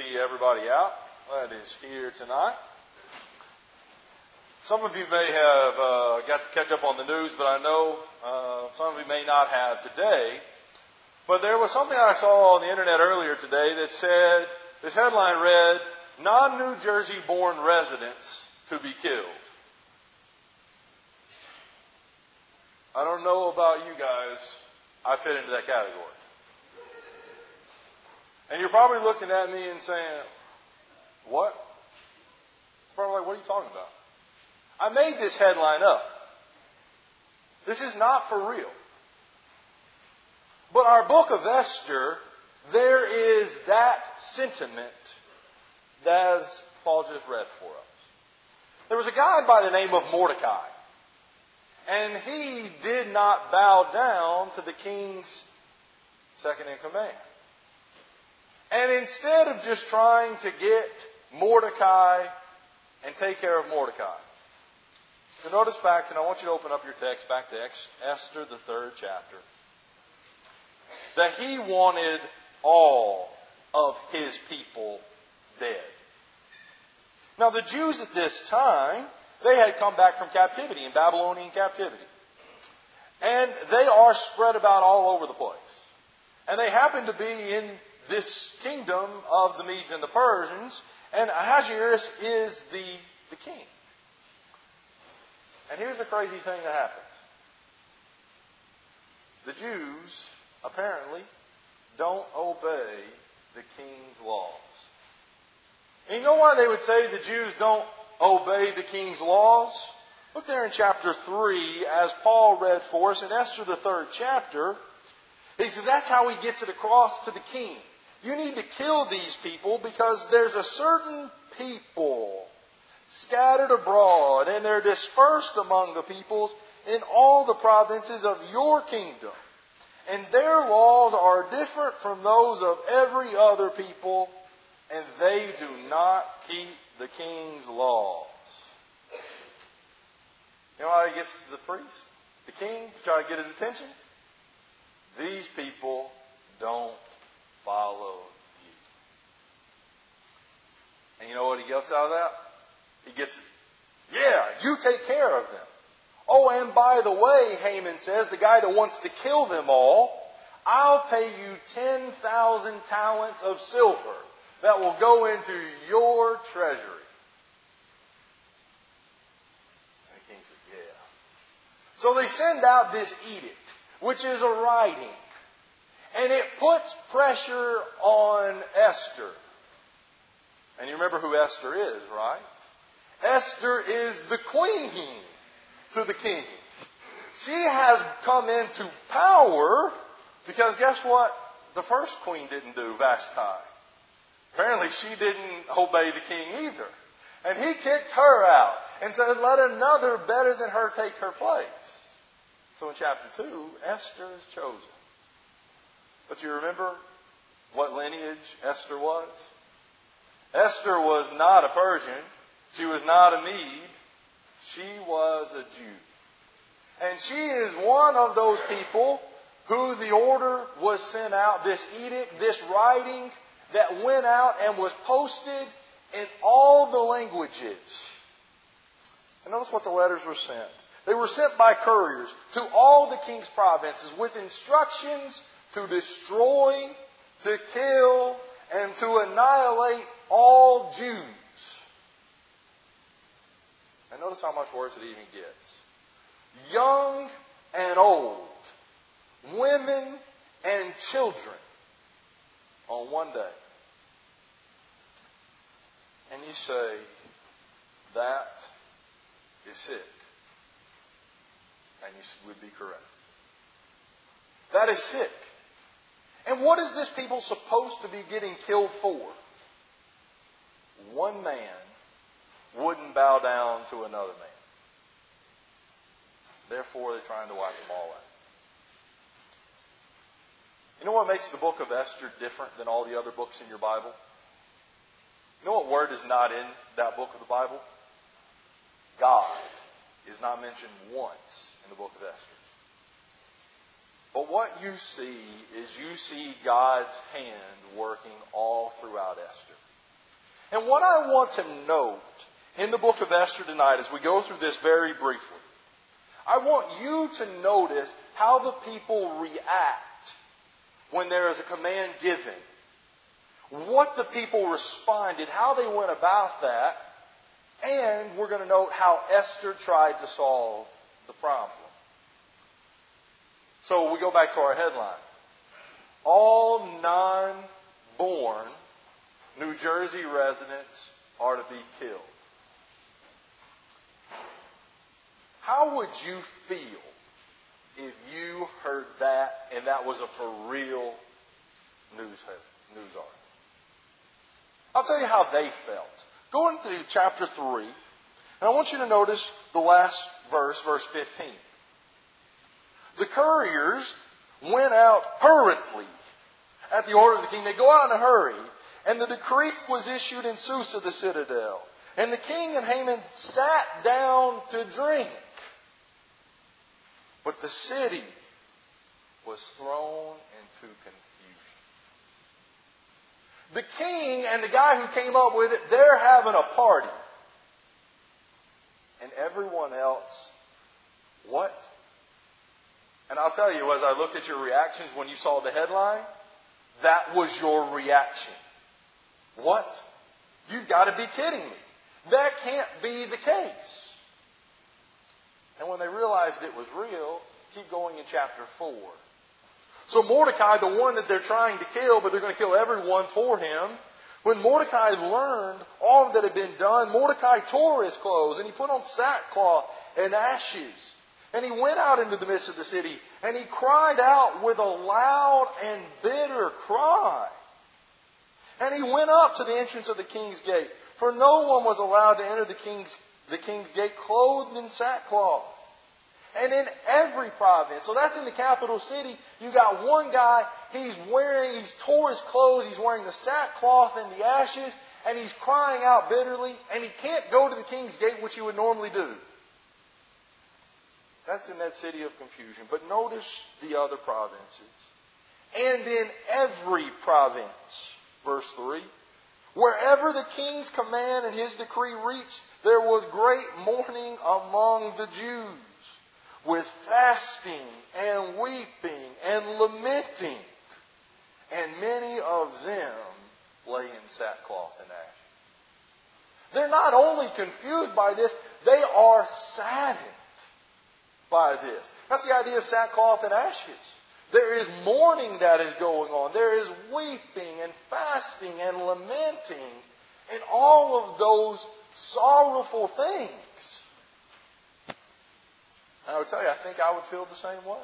see everybody out that is here tonight. Some of you may have got to catch up on the news, but I know some of you may not have today. But there was something I saw on the internet earlier today that said, this headline read, "Non-New Jersey-born residents to be killed." I don't know about you guys. I fit into that category. And you're probably looking at me and saying, what? Probably like, what are you talking about? I made this headline up. This is not for real. But our book of Esther, there is that sentiment that as Paul just read for us. There was a guy by the name of Mordecai. And he did not bow down to the king's second in command. And instead of just trying to get Mordecai and take care of Mordecai. So notice back, and I want you to open up your text back to Esther, the 3rd chapter. That he wanted all of his people dead. Now the Jews at this time, they had come back from captivity, in Babylonian captivity. And they are spread about all over the place. And they happen to be in this kingdom of the Medes and the Persians, and Ahasuerus is the king. And here's the crazy thing that happens. The Jews, apparently, don't obey the king's laws. And you know why they would say the Jews don't obey the king's laws? Look there in chapter 3, as Paul read for us in Esther, the 3rd chapter. He says that's how he gets it across to the king. You need to kill these people because there's a certain people scattered abroad and they're dispersed among the peoples in all the provinces of your kingdom. And their laws are different from those of every other people, and they do not keep the king's laws. You know how he gets the priest, the king, to try to get his attention? These people don't follow you. And you know what he gets out of that? He gets, you take care of them. Oh, and by the way, Haman says, the guy that wants to kill them all, I'll pay you 10,000 talents of silver that will go into your treasury. And the king said, yeah. So they send out this edict, which is a writing. And it puts pressure on Esther. And you remember who Esther is, right? Esther is the queen to the king. She has come into power because guess what? The first queen didn't do, Vashti. Apparently she didn't obey the king either. And he kicked her out and said, let another better than her take her place. So in chapter 2, Esther is chosen. But you remember what lineage Esther was? Esther was not a Persian. She was not a Mede. She was a Jew. And she is one of those people who the order was sent out, this edict, this writing that went out and was posted in all the languages. And notice what the letters were sent. They were sent by couriers to all the king's provinces with instructions to destroy, to kill, and to annihilate all Jews. And notice how much worse it even gets. Young and old, women and children on one day. And you say, that is sick. And you would be correct. That is sick. And what is this people supposed to be getting killed for? One man wouldn't bow down to another man. Therefore, they're trying to wipe them all out. You know what makes the book of Esther different than all the other books in your Bible? You know what word is not in that book of the Bible? God is not mentioned once in the book of Esther. But what you see is you see God's hand working all throughout Esther. And what I want to note in the book of Esther tonight as we go through this very briefly, I want you to notice how the people react when there is a command given. What the people responded, how they went about that, and we're going to note how Esther tried to solve the problem. So we go back to our headline. All non-born New Jersey residents are to be killed. How would you feel if you heard that and that was a for real news article? I'll tell you how they felt. Go into chapter 3, and I want you to notice the last verse, verse 15. The couriers went out hurriedly at the order of the king. They go out in a hurry, and the decree was issued in Susa, the citadel. And the king and Haman sat down to drink. But the city was thrown into confusion. The king and the guy who came up with it, they're having a party. And everyone else, what? And I'll tell you, as I looked at your reactions when you saw the headline, that was your reaction. What? You've got to be kidding me. That can't be the case. And when they realized it was real, keep going in chapter 4. So Mordecai, the one that they're trying to kill, but they're going to kill everyone for him, when Mordecai learned all that had been done, Mordecai tore his clothes and he put on sackcloth and ashes. And he went out into the midst of the city and he cried out with a loud and bitter cry. And he went up to the entrance of the king's gate, for no one was allowed to enter the king's gate clothed in sackcloth. And in every province, so that's in the capital city, you got one guy, he's tore his clothes, he's wearing the sackcloth and the ashes, and he's crying out bitterly, and he can't go to the king's gate, which he would normally do. That's in that city of confusion. But notice the other provinces. And in every province, verse 3, wherever the king's command and his decree reached, there was great mourning among the Jews, with fasting and weeping and lamenting. And many of them lay in sackcloth and ashes. They're not only confused by this, they are saddened by this. That's the idea of sackcloth and ashes. There is mourning that is going on. There is weeping and fasting and lamenting and all of those sorrowful things. And I would tell you, I think I would feel the same way.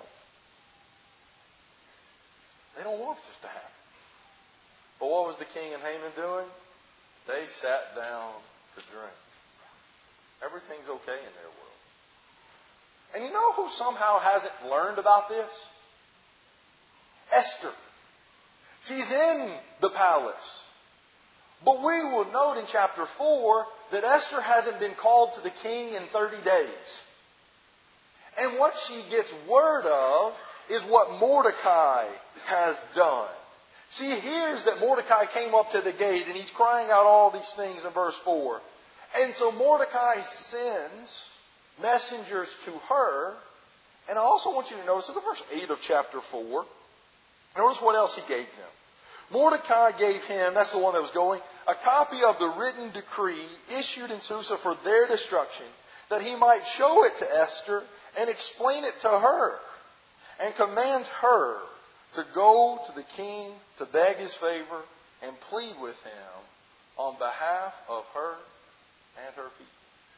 They don't want this to happen. But what was the king and Haman doing? They sat down to drink. Everything's okay in their world. And you know who somehow hasn't learned about this? Esther. She's in the palace. But we will note in chapter 4 that Esther hasn't been called to the king in 30 days. And what she gets word of is what Mordecai has done. She hears that Mordecai came up to the gate and he's crying out all these things in verse 4. And so Mordecai sends messengers to her. And I also want you to notice, look at verse 8 of chapter 4. Notice what else he gave them. Mordecai gave him, that's the one that was going, a copy of the written decree issued in Susa for their destruction, that he might show it to Esther and explain it to her, and command her to go to the king to beg his favor and plead with him on behalf of her and her people.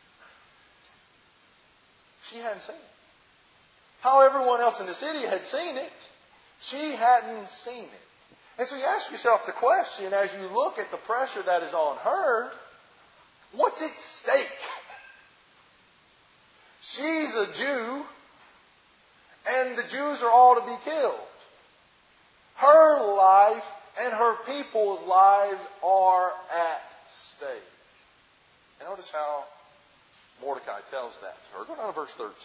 She hadn't seen it. How everyone else in the city had seen it, she hadn't seen it. And so you ask yourself the question, as you look at the pressure that is on her, what's at stake? She's a Jew, and the Jews are all to be killed. Her life and her people's lives are at stake. And notice how Mordecai tells that to her. Go down to verse 13.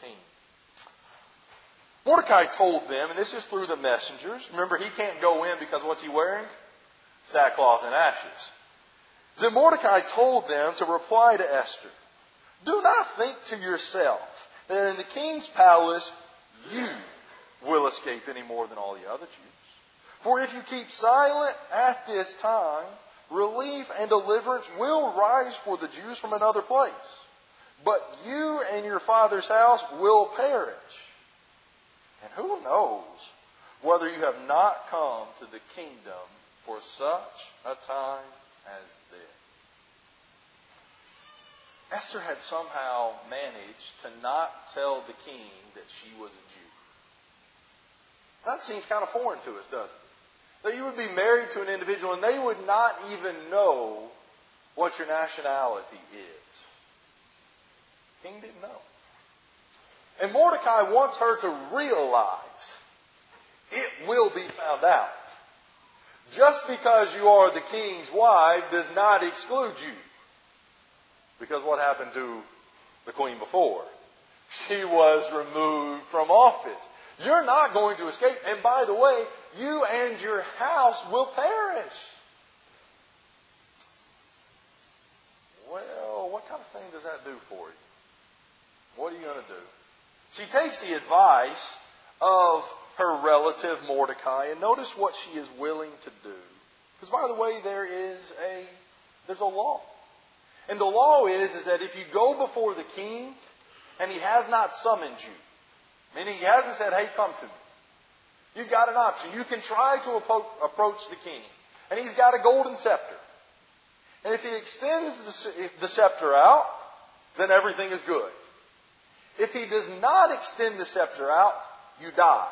Mordecai told them, and this is through the messengers. Remember, he can't go in because what's he wearing? Sackcloth and ashes. Then Mordecai told them to reply to Esther, "Do not think to yourself that in the king's palace you will escape any more than all the other Jews. For if you keep silent at this time, relief and deliverance will rise for the Jews from another place. But you and your father's house will perish. And who knows whether you have not come to the kingdom for such a time as this." Esther had somehow managed to not tell the king that she was a Jew. That seems kind of foreign to us, doesn't it? That you would be married to an individual and they would not even know what your nationality is. The king didn't know. And Mordecai wants her to realize it will be found out. Just because you are the king's wife does not exclude you. Because what happened to the queen before? She was removed from office. You're not going to escape. And by the way, you and your house will perish. Well, what kind of thing does that do for you? What are you going to do? She takes the advice of her relative Mordecai, and notice what she is willing to do. Because by the way, there's a law. And the law is that if you go before the king and he has not summoned you, meaning he hasn't said, "Hey, come to me," you've got an option. You can try to approach the king. And he's got a golden scepter. And if he extends the scepter out, then everything is good. If he does not extend the scepter out, you die.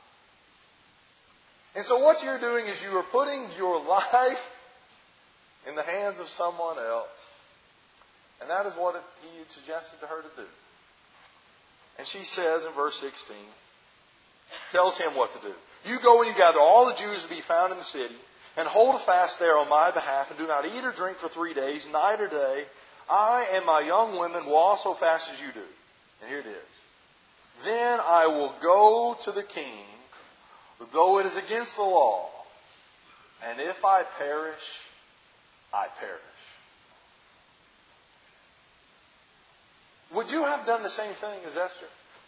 And so what you're doing is you are putting your life in the hands of someone else. And that is what he had suggested to her to do. And she says in verse 16, tells him what to do. "You go and you gather all the Jews to be found in the city, and hold a fast there on my behalf, and do not eat or drink for 3 days, night or day. I and my young women will also fast as you do." And here it is. "Then I will go to the king, though it is against the law. And if I perish, I perish." Would you have done the same thing as Esther?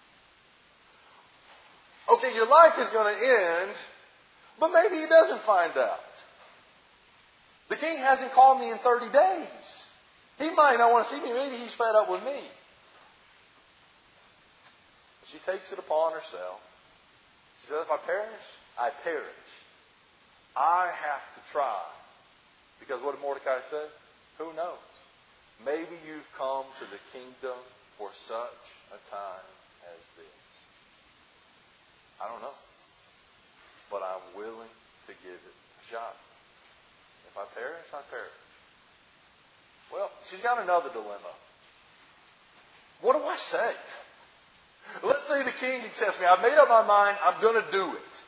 Okay, your life is going to end, but maybe he doesn't find out. The king hasn't called me in 30 days. He might not want to see me. Maybe he's fed up with me. She takes it upon herself. She says, "If I perish, I perish. I have to try." Because what did Mordecai say? Who knows? Maybe you've come to the kingdom for such a time as this. I don't know. But I'm willing to give it a shot. If I perish, I perish. Well, she's got another dilemma. What do I say? Let's say the king accepts me. I've made up my mind. I'm going to do it.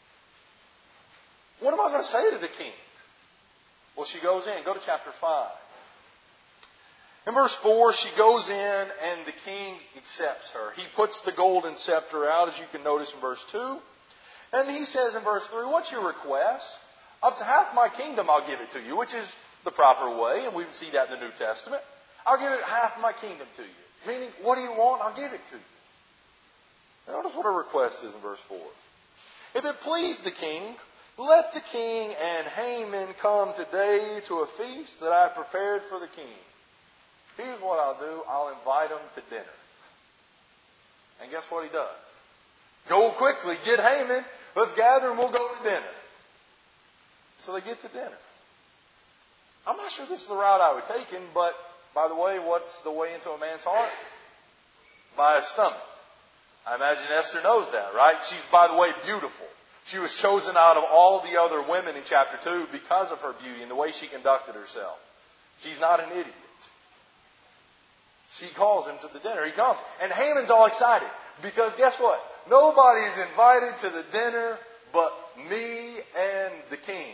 What am I going to say to the king? Well, she goes in. Go to chapter 5. In verse 4, she goes in and the king accepts her. He puts the golden scepter out, as you can notice in verse 2. And he says in verse 3, "What's your request? Up to half my kingdom I'll give it to you," which is the proper way, and we see that in the New Testament. "I'll give it half my kingdom to you." Meaning, what do you want? I'll give it to you. Notice what her request is in verse 4. "If it please the king, let the king and Haman come today to a feast that I prepared for the king. Here's what I'll do. I'll invite him to dinner." And guess what he does? "Go quickly, get Haman. Let's gather and we'll go to dinner." So they get to dinner. I'm not sure this is the route I would have taken, but by the way, what's the way into a man's heart? By his stomach. I imagine Esther knows that, right? She's, by the way, beautiful. She was chosen out of all the other women in chapter 2 because of her beauty and the way she conducted herself. She's not an idiot. She calls him to the dinner. He comes. And Haman's all excited. Because guess what? Nobody's invited to the dinner but me and the king.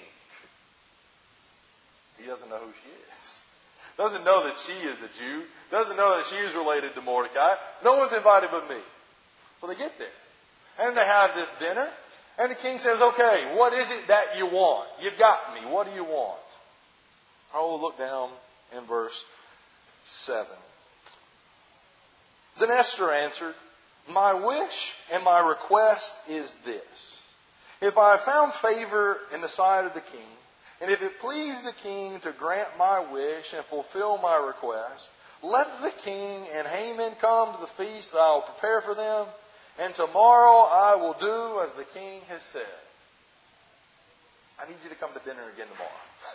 He doesn't know who she is. Doesn't know that she is a Jew. Doesn't know that she is related to Mordecai. No one's invited but me. So they get there. And they have this dinner. And the king says, "Okay, what is it that you want? You've got me. What do you want?" I will look down in verse 7. Then Esther answered, "My wish and my request is this. If I have found favor in the sight of the king, and if it please the king to grant my wish and fulfill my request, let the king and Haman come to the feast that I will prepare for them, and tomorrow I will do as the king has said." I need you to come to dinner again tomorrow.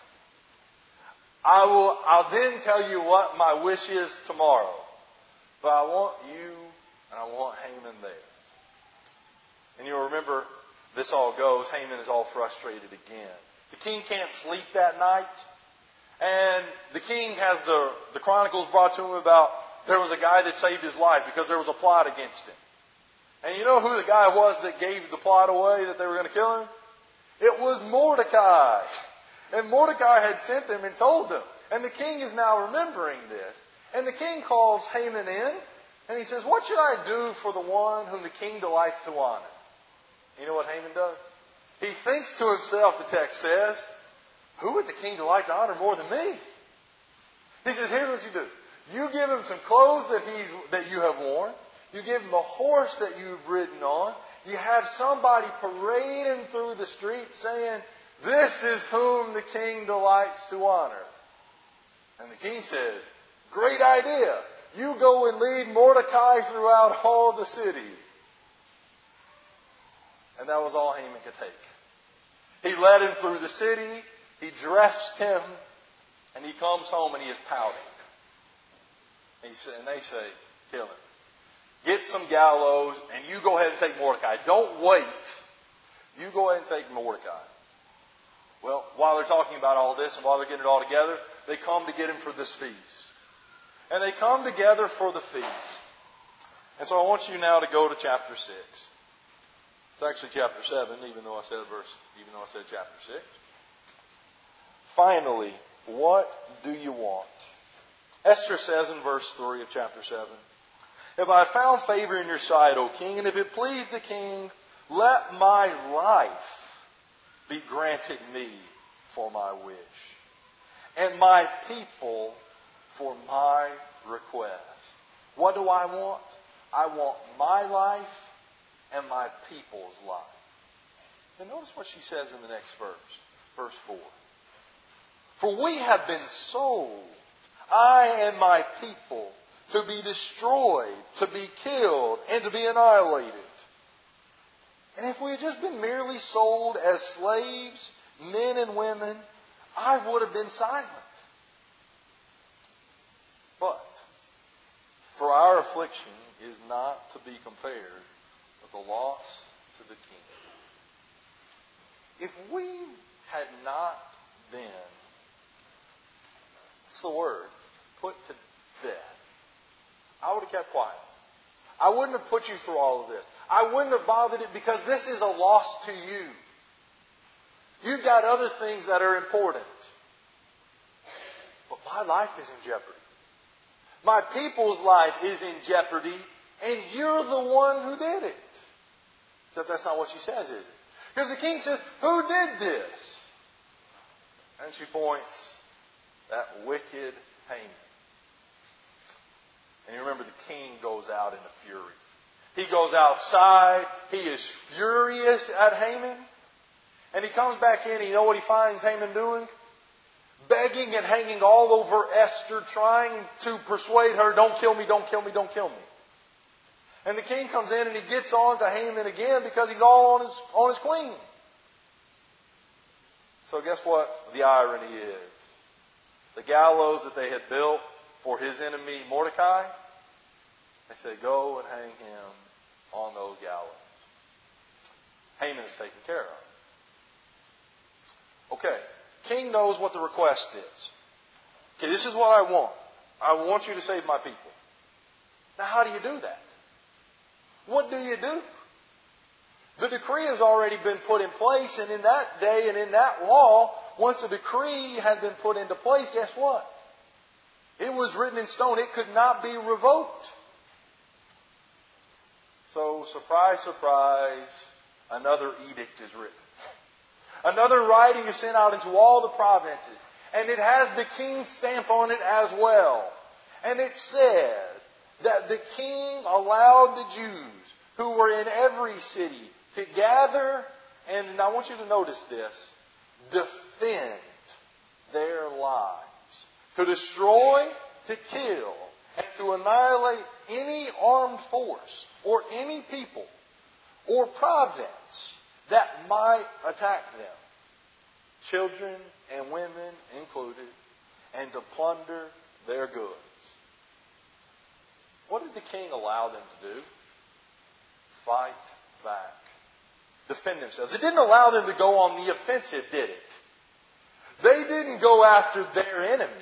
I'll then tell you what my wish is tomorrow. But I want you and I want Haman there. And you'll remember this all goes. Haman is all frustrated again. The king can't sleep that night. And the king has the chronicles brought to him about there was a guy that saved his life because there was a plot against him. And you know who the guy was that gave the plot away that they were going to kill him? It was Mordecai. And Mordecai had sent them and told them. And the king is now remembering this. And the king calls Haman in. And he says, "What should I do for the one whom the king delights to honor?" You know what Haman does? He thinks to himself, the text says, "Who would the king delight to honor more than me?" He says, "Here's what you do. You give him some clothes that you have worn. You give him a horse that you've ridden on. You have somebody parade him through the street saying, 'This is whom the king delights to honor.'" And the king says, "Great idea. You go and lead Mordecai throughout all the city." And that was all Haman could take. He led him through the city. He dressed him. And he comes home and he is pouting. And they say, "Kill him. Get some gallows and you go ahead and take Mordecai. Don't wait. You go ahead and take Mordecai." Well, while they're talking about all this and while they're getting it all together, they come to get him for this feast. And they come together for the feast. And so I want you now to go to chapter 6. It's actually chapter 7, even though I said chapter 6. Finally, what do you want? Esther says in verse 3 of chapter 7, "If I have found favor in your sight, O king, and if it please the king, let my life be granted me for my wish, and my people for my request." What do I want? I want my life and my people's life. And notice what she says in the next verse, verse 4. "For we have been sold, I and my people, to be destroyed, to be killed, and to be annihilated. And if we had just been merely sold as slaves, men and women, I would have been silent. But for our affliction is not to be compared with the loss to the king. If we had not been," what's the word, "put to death, I would have kept quiet. I wouldn't have put you through all of this. I wouldn't have bothered it because this is a loss to you. You've got other things that are important. But my life is in jeopardy. My people's life is in jeopardy, and you're the one who did it." Except that's not what she says, is it? Because the king says, "Who did this?" And she points, "That wicked Haman." And you remember the king goes out in a fury. He goes outside. He is furious at Haman. And he comes back in. And you know what he finds Haman doing? Begging and hanging all over Esther, trying to persuade her, "Don't kill me, don't kill me, don't kill me." And the king comes in and he gets on to Haman again because he's all on his queen. So guess what the irony is? The gallows that they had built for his enemy Mordecai, they say, "Go and hang him on those gallows." Haman is taken care of. Okay, king knows what the request is. Okay, this is what I want. I want you to save my people. Now, how do you do that? What do you do? The decree has already been put in place, and in that day and in that law, once a decree had been put into place, guess what? It was written in stone. It could not be revoked. So, surprise, surprise, another edict is written. Another writing is sent out into all the provinces. And it has the king's stamp on it as well. And it said that the king allowed the Jews who were in every city to gather, and I want you to notice this, defend their lives. To destroy, to kill, and to annihilate any armed force or any people or province that might attack them, children and women included, and to plunder their goods. What did the king allow them to do? Fight back. Defend themselves. It didn't allow them to go on the offensive, did it? They didn't go after their enemies.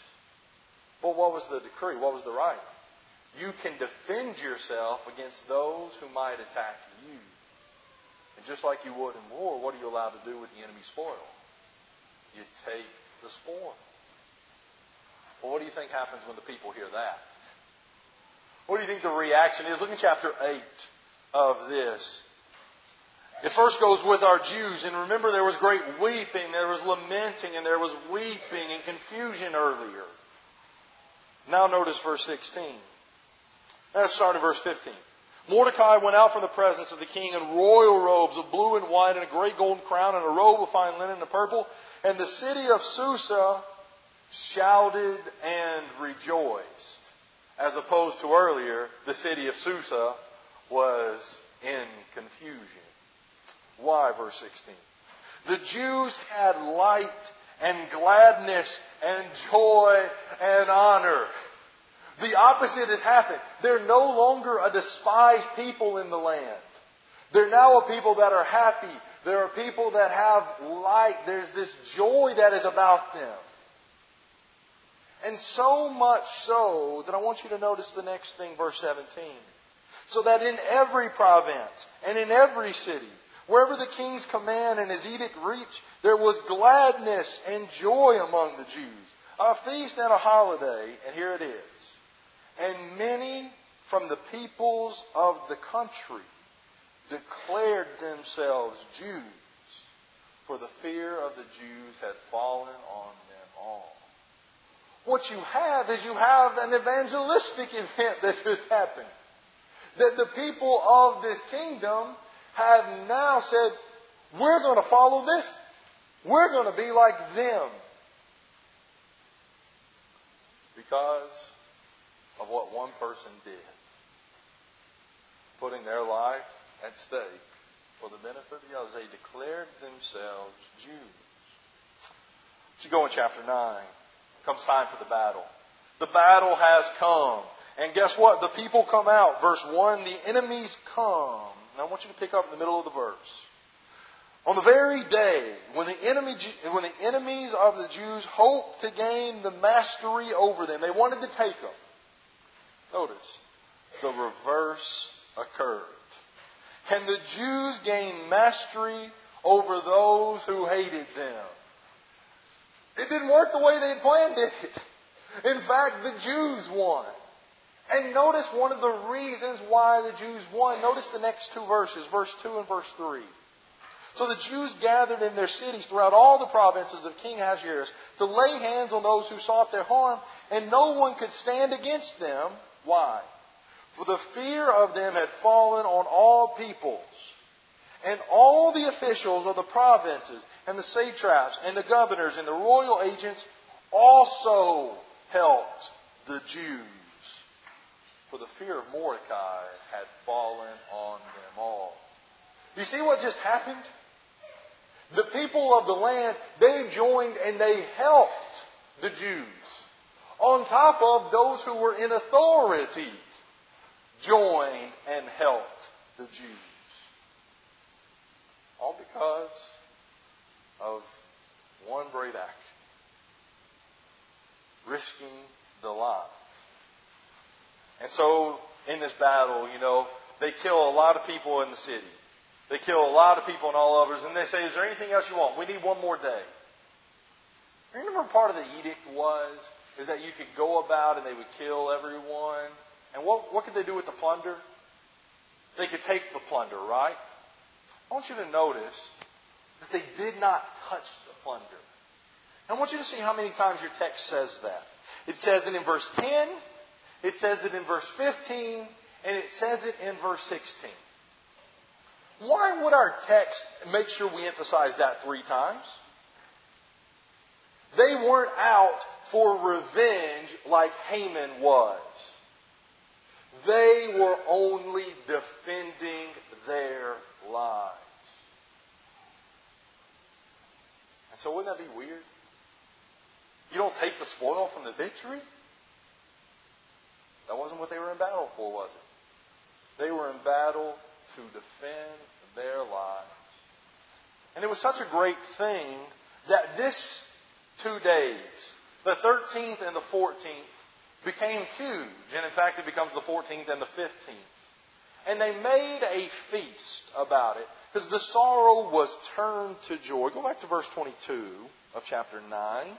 But what was the decree? What was the right? You can defend yourself against those who might attack you. And just like you would in war, what are you allowed to do with the enemy spoil? You take the spoil. Well, what do you think happens when the people hear that? What do you think the reaction is? Look in chapter 8 of this. It first goes with our Jews. And remember, there was great weeping, there was lamenting, and there was weeping and confusion earlier. Now notice verse 16. Let's start in verse 15. Mordecai went out from the presence of the king in royal robes of blue and white and a great golden crown and a robe of fine linen and purple. And the city of Susa shouted and rejoiced. As opposed to earlier, the city of Susa was in confusion. Why? Verse 16. The Jews had light and gladness and joy and honor. The opposite has happened. They're no longer a despised people in the land. They're now a people that are happy. There are people that have light. There's this joy that is about them. And so much so that I want you to notice the next thing, verse 17. So that in every province and in every city, wherever the king's command and his edict reached, there was gladness and joy among the Jews. A feast and a holiday, and here it is. And many from the peoples of the country declared themselves Jews, for the fear of the Jews had fallen on them all. What you have is you have an evangelistic event that just happened. That the people of this kingdom have now said, we're going to follow this. We're going to be like them. Because of what one person did. Putting their life at stake for the benefit of the others. They declared themselves Jews. You go in chapter 9. Comes time for the battle. The battle has come. And guess what? The people come out. Verse 1, the enemies come. Now I want you to pick up in the middle of the verse. On the very day when the enemies of the Jews hoped to gain the mastery over them, they wanted to take them. Notice, the reverse occurred. And the Jews gained mastery over those who hated them. It didn't work the way they had planned, did it? In fact, the Jews won. And notice one of the reasons why the Jews won. Notice the next two verses, verse 2 and verse 3. So the Jews gathered in their cities throughout all the provinces of King Ahasuerus to lay hands on those who sought their harm, and no one could stand against them. Why? For the fear of them had fallen on all peoples. And all the officials of the provinces and the satraps and the governors and the royal agents also helped the Jews. For the fear of Mordecai had fallen on them all. You see what just happened? The people of the land, they joined and they helped the Jews. On top of those who were in authority, joined and helped the Jews. All because of one brave act. Risking the life. And so, in this battle, they kill a lot of people in the city. They kill a lot of people in all others. And they say, is there anything else you want? We need one more day. Remember part of the edict is that you could go about and they would kill everyone. And what could they do with the plunder? They could take the plunder, right? I want you to notice that they did not touch the plunder. I want you to see how many times your text says that. It says it in verse 10, it says it in verse 15, and it says it in verse 16. Why would our text make sure we emphasize that 3 times? They weren't out for revenge like Haman was. They were only defending their lives. And so wouldn't that be weird? You don't take the spoil from the victory? That wasn't what they were in battle for, was it? They were in battle to defend their lives. And it was such a great thing that this 2 days, the 13th and the 14th, became huge. And in fact, it becomes the 14th and the 15th. And they made a feast about it because the sorrow was turned to joy. Go back to verse 22 of chapter 9.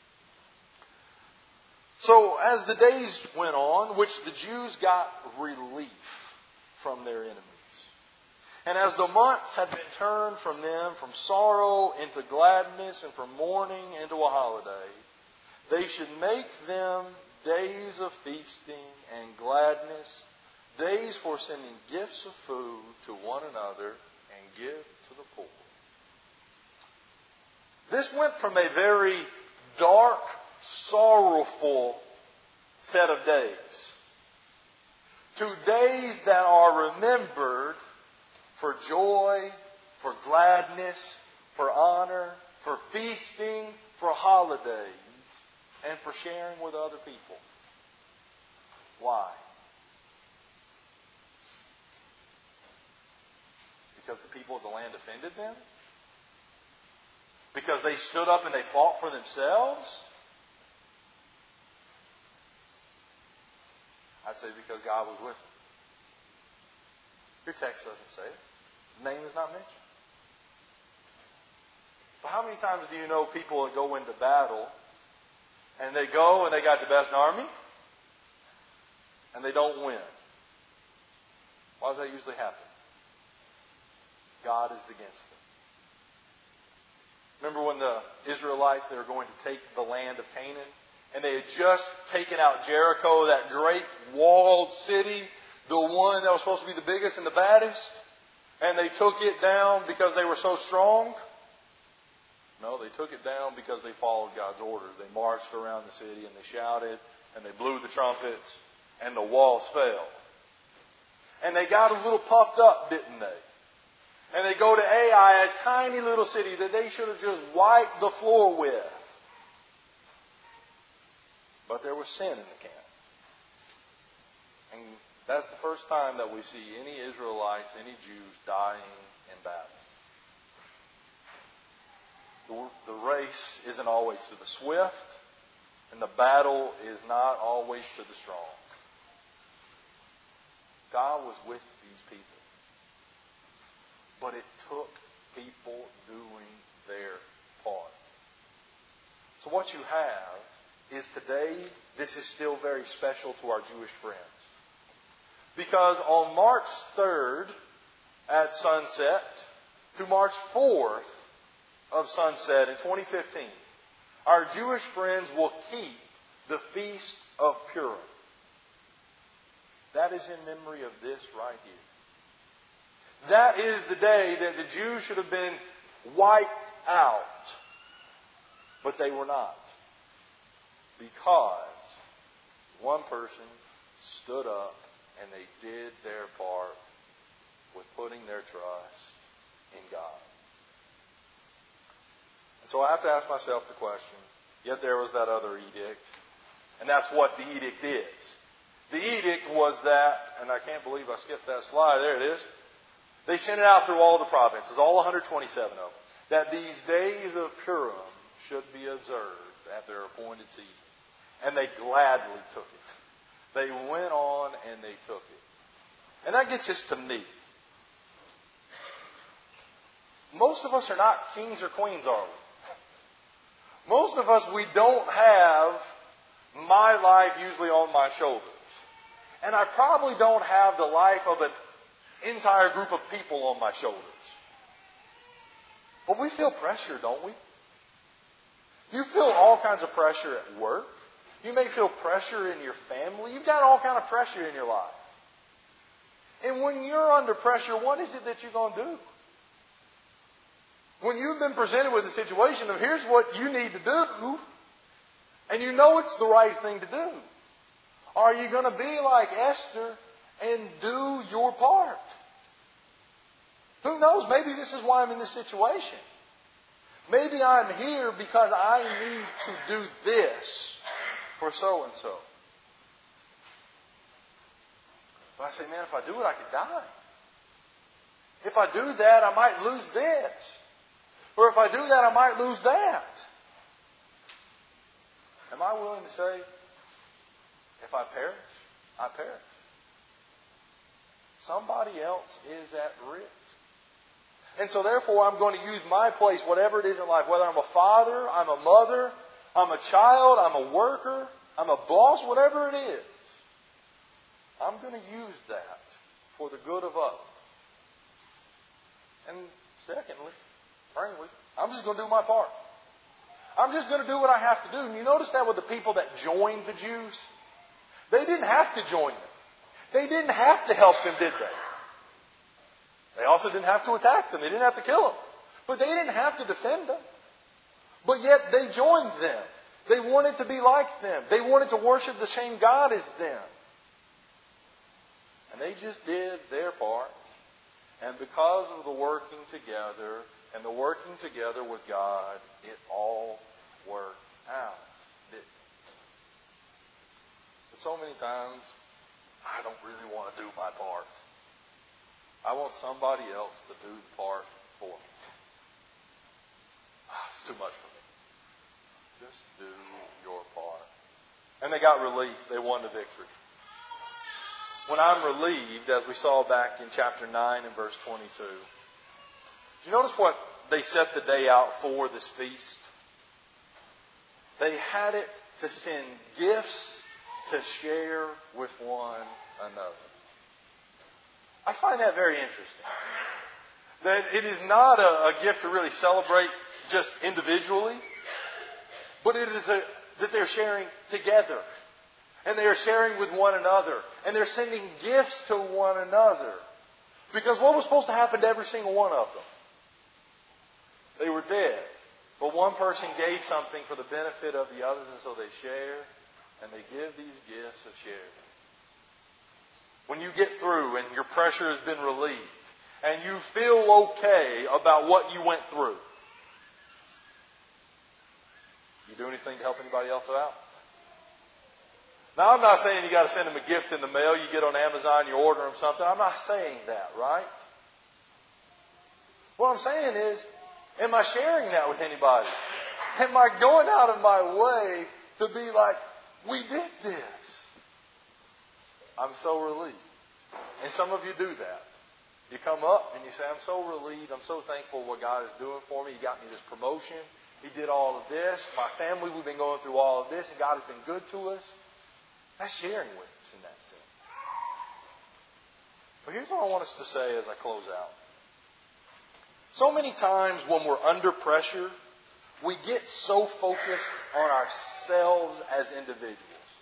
So as the days went on, which the Jews got relief from their enemies, and as the month had been turned from them from sorrow into gladness and from mourning into a holiday, they should make them days of feasting and gladness, days for sending gifts of food to one another and give to the poor. This went from a very dark, sorrowful set of days to days that are remembered for joy, for gladness, for honor, for feasting, for holidays, and for sharing with other people. Why? Because the people of the land offended them? Because they stood up and they fought for themselves? I'd say because God was with them. Your text doesn't say it. The name is not mentioned. But how many times do you know people that go into battle and they go and they got the best army and they don't win? Why does that usually happen? God is against them. Remember when the Israelites, they were going to take the land of Canaan, and they had just taken out Jericho, that great walled city, the one that was supposed to be the biggest and the baddest, and they took it down because they were so strong? No, they took it down because they followed God's orders. They marched around the city and they shouted and they blew the trumpets and the walls fell. And they got a little puffed up, didn't they? And they go to Ai, a tiny little city that they should have just wiped the floor with. But there was sin in the camp. And that's the first time that we see any Israelites, any Jews dying in battle. The race isn't always to the swift, and the battle is not always to the strong. God was with these people. But it took people doing their part. So what you have is today, this is still very special to our Jewish friends. Because on March 3rd at sunset to March 4th of sunset in 2015, our Jewish friends will keep the Feast of Purim. That is in memory of this right here. That is the day that the Jews should have been wiped out. But they were not. Because one person stood up and they did their part with putting their trust in God. And so I have to ask myself the question, yet there was that other edict. And that's what the edict is. The edict was that, and I can't believe I skipped that slide, there it is. They sent it out through all the provinces, all 127 of them, that these days of Purim should be observed at their appointed season. And they gladly took it. They went on and they took it. And that gets us to me. Most of us are not kings or queens, are we? Most of us, we don't have my life usually on my shoulders. And I probably don't have the life of an entire group of people on my shoulders. But we feel pressure, don't we? You feel all kinds of pressure at work. You may feel pressure in your family. You've got all kind of pressure in your life. And when you're under pressure, what is it that you're going to do? When you've been presented with a situation of here's what you need to do, and you know it's the right thing to do, are you going to be like Esther and do your part? Who knows? Maybe this is why I'm in this situation. Maybe I'm here because I need to do this for so and so. But I say, man, if I do it, I could die. If I do that, I might lose this. Or if I do that, I might lose that. Am I willing to say, if I perish, I perish? Somebody else is at risk. And so therefore, I'm going to use my place, whatever it is in life, whether I'm a father, I'm a mother, I'm a child, I'm a worker, I'm a boss, whatever it is. I'm going to use that for the good of others. And secondly, frankly, I'm just going to do my part. I'm just going to do what I have to do. And you notice that with the people that joined the Jews? They didn't have to join them. They didn't have to help them, did they? They also didn't have to attack them. They didn't have to kill them. But they didn't have to defend them. But yet they joined them. They wanted to be like them. They wanted to worship the same God as them. And they just did their part. And because of the working together and the working together with God, it all worked out. But so many times, I don't really want to do my part. I want somebody else to do the part for me. It's too much for me. Just do your part. And they got relief. They won the victory. When I'm relieved, as we saw back in chapter 9 and verse 22, do you notice what they set the day out for, this feast? They had it to send gifts to share with one another. I find that very interesting. That it is not a gift to really celebrate just individually, but it is that they're sharing together. And they are sharing with one another. And they're sending gifts to one another. Because what was supposed to happen to every single one of them? They were dead. But one person gave something for the benefit of the others, and so they share. And they give these gifts of sharing. When you get through and your pressure has been relieved, and you feel okay about what you went through, you do anything to help anybody else out? Now, I'm not saying you got to send them a gift in the mail. You get on Amazon, you order them something. I'm not saying that, right? What I'm saying is, am I sharing that with anybody? Am I going out of my way to be like, we did this? I'm so relieved. And some of you do that. You come up and you say, I'm so relieved. I'm so thankful for what God is doing for me. He got me this promotion. He did all of this. My family, we've been going through all of this, and God has been good to us. That's sharing with us in that sense. But here's what I want us to say as I close out. So many times when we're under pressure, we get so focused on ourselves as individuals.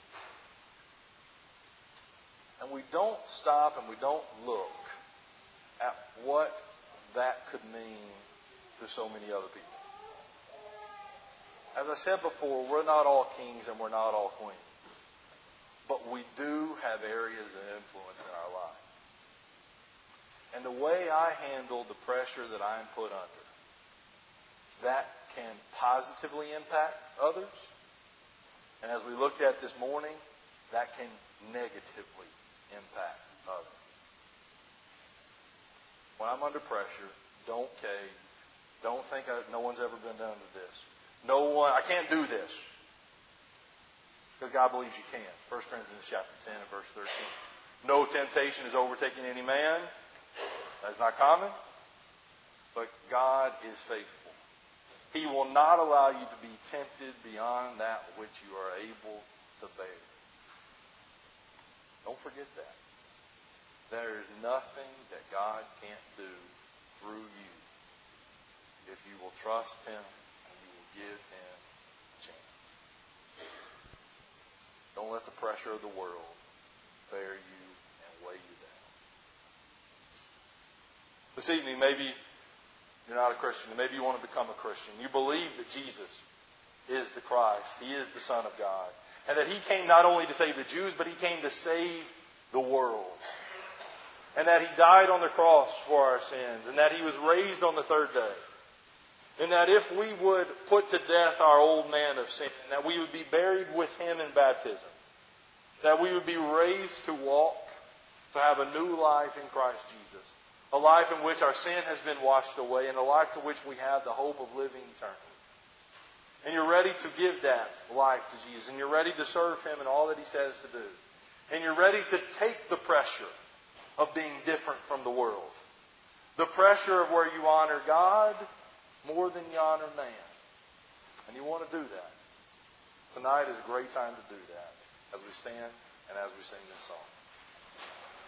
And we don't stop and we don't look at what that could mean to so many other people. As I said before, we're not all kings and we're not all queens. But we do have areas of influence in our life. And the way I handle the pressure that I'm put under, that can positively impact others. And as we looked at this morning, that can negatively impact others. When I'm under pressure, don't cave. Don't think no one's ever been done to this. I can't do this. Because God believes you can. 1 Corinthians chapter 10 and verse 13. No temptation is overtaking any man. That's not common. But God is faithful. He will not allow you to be tempted beyond that which you are able to bear. Don't forget that. There is nothing that God can't do through you if you will trust Him and you will give Him Don't let the pressure of the world bear you and weigh you down. This evening, maybe you're not a Christian. Maybe you want to become a Christian. You believe that Jesus is the Christ. He is the Son of God. And that He came not only to save the Jews, but He came to save the world. And that He died on the cross for our sins. And that He was raised on the third day. And that if we would put to death our old man of sin, that we would be buried with Him in baptism. That we would be raised to walk, to have a new life in Christ Jesus. A life in which our sin has been washed away, and a life to which we have the hope of living eternally. And you're ready to give that life to Jesus. And you're ready to serve Him in all that He says to do. And you're ready to take the pressure of being different from the world. The pressure of where you honor God more than you honor man. And you want to do that. Tonight is a great time to do that as we stand and as we sing this song.